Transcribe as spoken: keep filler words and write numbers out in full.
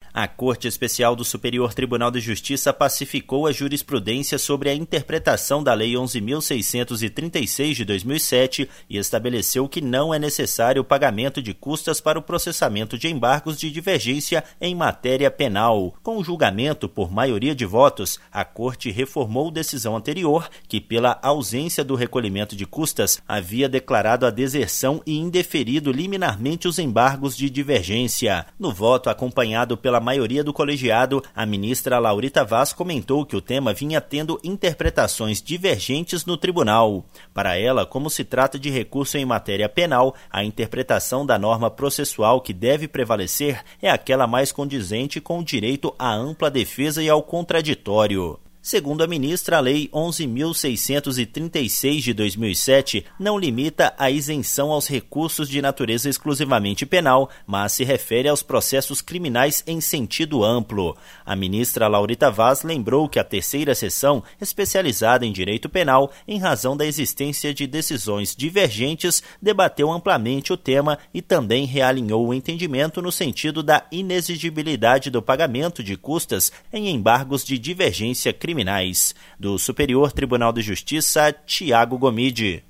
A Corte Especial do Superior Tribunal de Justiça pacificou a jurisprudência sobre a interpretação da Lei onze mil seiscentos e trinta e seis de dois mil e sete e estabeleceu que não é necessário o pagamento de custas para o processamento de embargos de divergência em matéria penal. Com o julgamento por maioria de votos, a Corte reformou decisão anterior que, pela ausência do recolhimento de custas, havia declarado a deserção e indeferido liminarmente os embargos de divergência. No voto acompanhado pela maioria do colegiado, a ministra Laurita Vaz comentou que o tema vinha tendo interpretações divergentes no tribunal. Para ela, como se trata de recurso em matéria penal, a interpretação da norma processual que deve prevalecer é aquela mais condizente com o direito à ampla defesa e ao contraditório. Segundo a ministra, a Lei onze mil seiscentos e trinta e seis de dois mil e sete não limita a isenção aos recursos de natureza exclusivamente penal, mas se refere aos processos criminais em sentido amplo. A ministra Laurita Vaz lembrou que a terceira seção, especializada em direito penal, em razão da existência de decisões divergentes, debateu amplamente o tema e também realinhou o entendimento no sentido da inexigibilidade do pagamento de custas em embargos de divergência criminal. Criminais. Do Superior Tribunal de Justiça, Tiago Gomide.